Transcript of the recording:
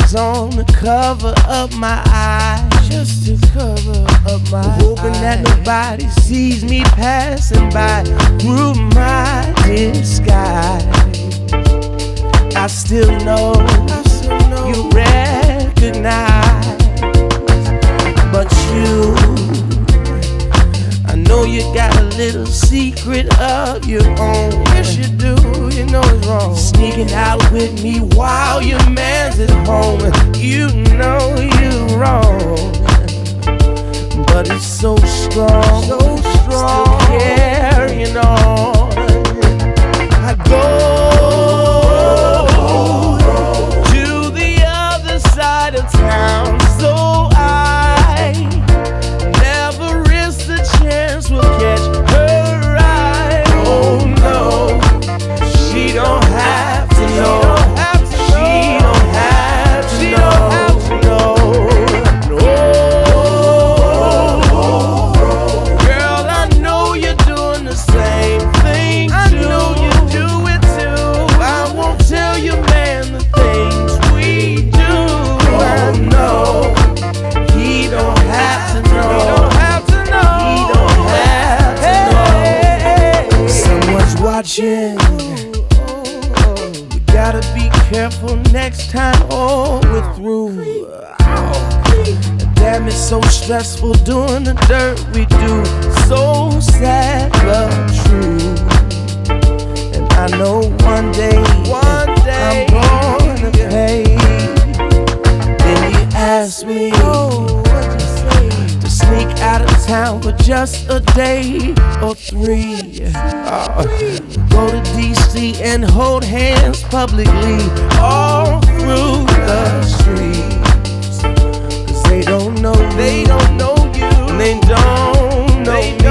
rings on to cover up my eyes, just to cover up my hoping that nobody sees me passing by through my disguise. I still know you recognize, but you, I know you got a little secret of your own. Yes you do, you know it's wrong. Sneaking out with me while your man's at home. You know you're wrong, but it's so strong, still carrying on. I go to the other side of town, so I never risk the chance we'll catch her eye. Oh no, she don't have to know. She don't have to know. Girl, I know you're doing the same thing too. I know you do it too. I won't tell your man the things we do. Oh no, he don't have to know. He don't have to know. He don't have to know. Someone's watching. We gotta be careful next time. Oh, we're through. Damn, it's so stressful doing the dirt we do. So sad but true. And I know one day I'm gonna pay. Then you ask me, What'd you say? to sneak out of town for just a day or three. Go to DC and hold hands publicly all through the streets. 'Cause they don't know you. They don't know you. They don't know me.